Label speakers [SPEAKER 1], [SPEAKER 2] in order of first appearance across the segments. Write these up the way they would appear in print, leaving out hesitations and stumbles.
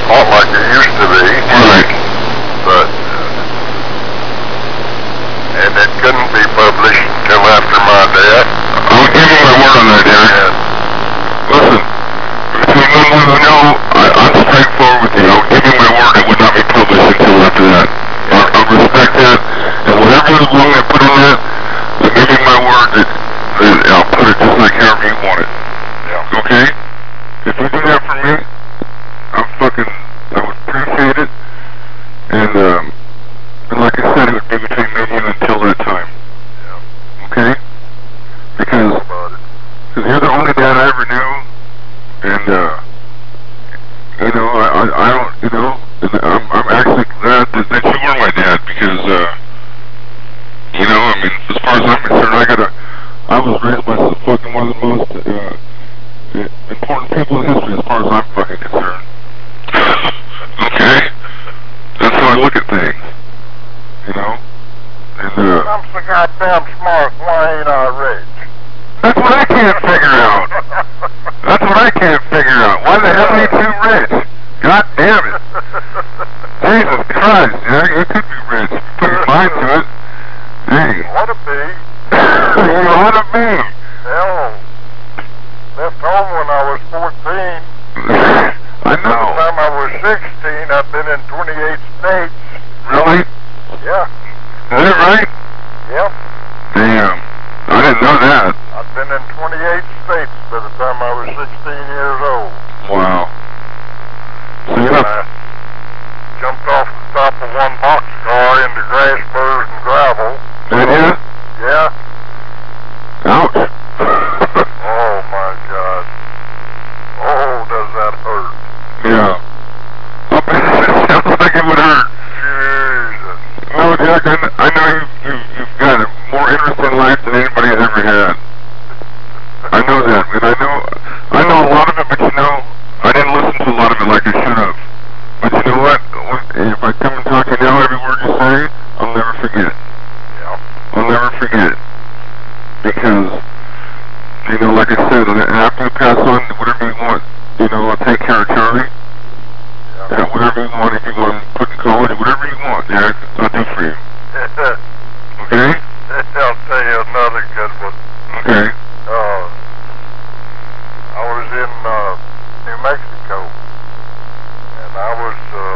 [SPEAKER 1] not like it used to be.
[SPEAKER 2] Right.
[SPEAKER 1] But, and it couldn't be published until after my death.
[SPEAKER 2] I'll give you my word on that, Derek. Listen, between one and know, I'm straightforward with you. I'll give you my word it would not be published until after that. I'll respect that, and whatever is wrong I put on that, I'll give you my word that I'll put it just like however you want it.
[SPEAKER 1] Yeah.
[SPEAKER 2] Okay? If you do that for me, I would appreciate it, and like I said, it would be between me and you until that time.
[SPEAKER 1] Yeah.
[SPEAKER 2] Okay? Because you're the only dad I ever knew, and you know, I don't, you know, and I'm actually glad that you were my dad, because you know, I mean, as far as I'm concerned, I was raised by fucking one of the most important people in history, as far as I'm fucking concerned. Okay? That's how I look at things. You know? And
[SPEAKER 1] I'm so goddamn smart, why ain't I rich?
[SPEAKER 2] that's what I can't figure out. That's what I can't figure out. Why the hell are you too rich? God damn it. Jesus Christ, Jack, you could be rich. Put your mind to it. Hey.
[SPEAKER 1] Ought to be.
[SPEAKER 2] You ought to be.
[SPEAKER 1] Hell, left home when I was 14.
[SPEAKER 2] I know.
[SPEAKER 1] By the time I was 16, I've been in 28 states.
[SPEAKER 2] Really?
[SPEAKER 1] Yeah.
[SPEAKER 2] Is that right?
[SPEAKER 1] Yep.
[SPEAKER 2] Damn. I didn't know that.
[SPEAKER 1] I've been in 28 states by the time I was 16 years old.
[SPEAKER 2] Wow. So you're
[SPEAKER 1] And
[SPEAKER 2] not...
[SPEAKER 1] I jumped off the top of one boxcar into grass burrs and gravel.
[SPEAKER 2] Did you?
[SPEAKER 1] Yeah.
[SPEAKER 2] Ouch.
[SPEAKER 1] Oh my God. Oh, does that hurt?
[SPEAKER 2] Yeah. I bet it sounds like it would hurt.
[SPEAKER 1] Jesus.
[SPEAKER 2] No, Jack, I know you've got more interesting life than anybody has ever had. I know that, and I know a lot of it, but you know, I didn't listen to a lot of it like I should have. But you know what? If I come and talk to you now, every word you say, I'll never forget it.
[SPEAKER 1] Yeah.
[SPEAKER 2] I'll never forget it. Because, you know, like I said, after you pass on, whatever you want, you know, I'll take care of Charlie.
[SPEAKER 1] Yeah.
[SPEAKER 2] Whatever you want, if you want to put in college, whatever you want, Jack, I'll do for you. Okay?
[SPEAKER 1] I'll tell you another good one.
[SPEAKER 2] Okay.
[SPEAKER 1] I was in New Mexico, and I was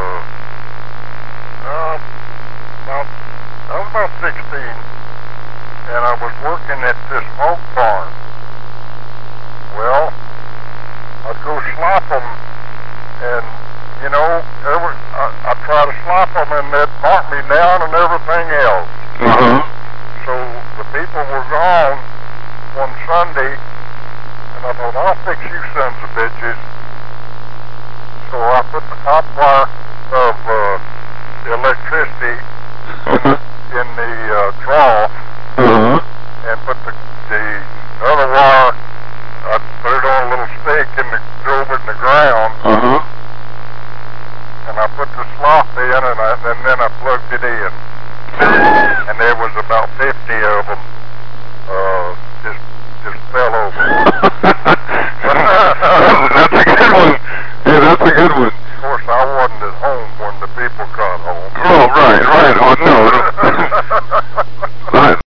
[SPEAKER 1] about 16, and I was working at this hog farm. Well, I'd go slop them, and you know, I'd try to slop them, and they'd knock me down and everything else.
[SPEAKER 2] Uh-huh.
[SPEAKER 1] So the people were gone one Sunday, and I thought, I'll fix you sons of bitches. So I put the top wire of the electricity
[SPEAKER 2] Uh-huh.
[SPEAKER 1] in the trough,
[SPEAKER 2] Uh-huh.
[SPEAKER 1] and put the